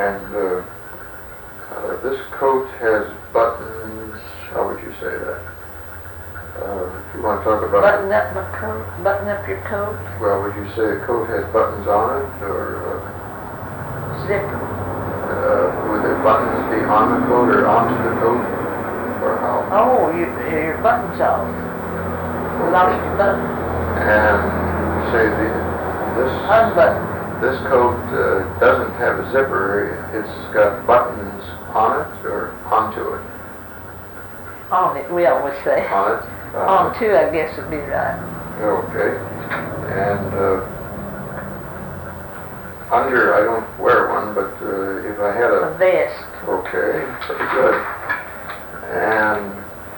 And this coat has buttons. How would you say that? If you want to talk about button up my coat, button up your coat. Well, would you say a coat has buttons on it, or zipper? Would the buttons be on the coat or onto the coat, or how? Oh, your buttons off. Lost your button. And say this unbutton. This coat doesn't have a zipper. It's got buttons on it or onto it. On it, we always say. On it. On two, I guess would be right. Okay. And under, I don't wear one, but if I had a vest. Okay, pretty good. And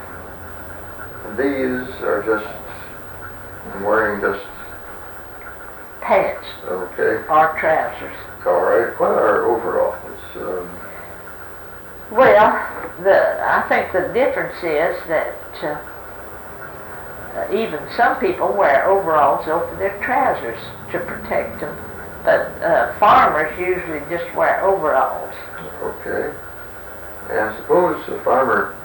these are just, I'm wearing just pants. Okay. Or trousers. All right. What are overalls? Well, I think the difference is that even some people wear overalls over their trousers to protect them, but farmers usually just wear overalls. Okay. And suppose a farmer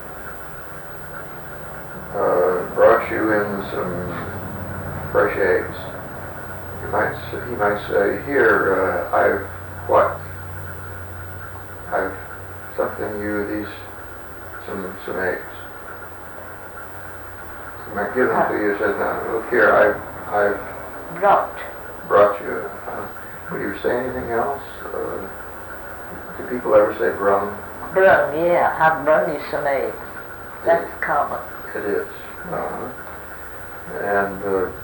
brought you in some fresh eggs. He might say, here, I've something some eggs. He might give them to you and said, now, look here, I've brought you. Would you say anything else? Do people ever say brung? Brung, yeah, I've brung you some eggs. That's common. It is. And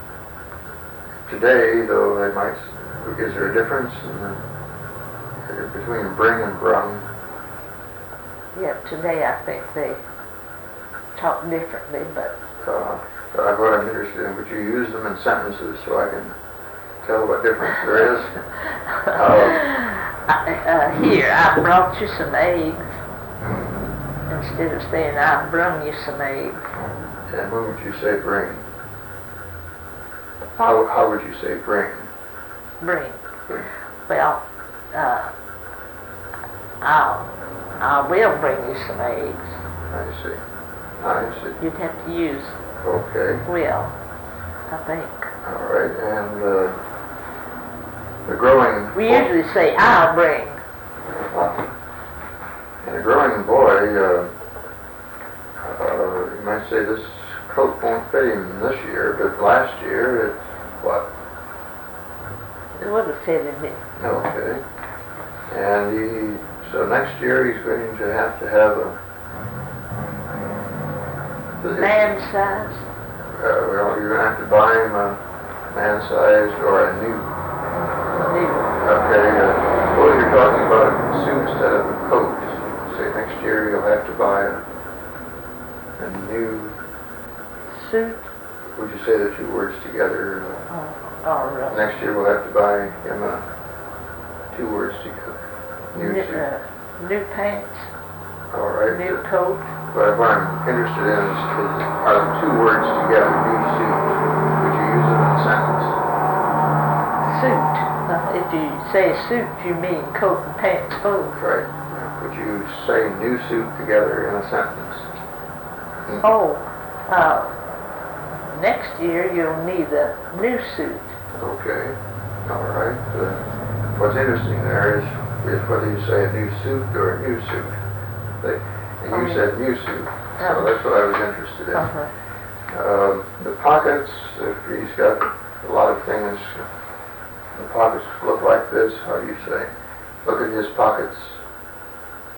today, though, is there a difference between bring and brung? Yeah, today I think they talk differently, but... what I'm interested in, would you use them in sentences so I can tell what difference there is? Here, I brought you some eggs, instead of saying I brung you some eggs. And when would you say bring? How would you say bring? Bring. Well, I will bring you some eggs. I see. You'd have to use will, I think. All right, and the growing... We usually say, I'll bring. And a growing boy, you might say this coat won't fit him this year, but last year it, what? It would have fitted him. Okay. And so next year he's going to have a man size? Well, you're going to have to buy him a man size or a new. Okay, well, you're talking about a suit instead of a coat. Say next year you'll have to buy a new suit. Would you say the two words together? Really? Next year we'll have to buy him two words together. New suit. New pants. All right. New coat. But what I'm interested in is are the two words together, new suit? Would you use it in a sentence? Suit. If you say suit, you mean coat and pants both. Right. Would you say new suit together in a sentence? Next year you'll need a new suit. Okay. All right. What's interesting there is whether you say a new suit or a new suit. And you said new suit, so that's what I was interested in. The pockets, if he's got a lot of things, the pockets look like this, how do you say? Look at his pockets.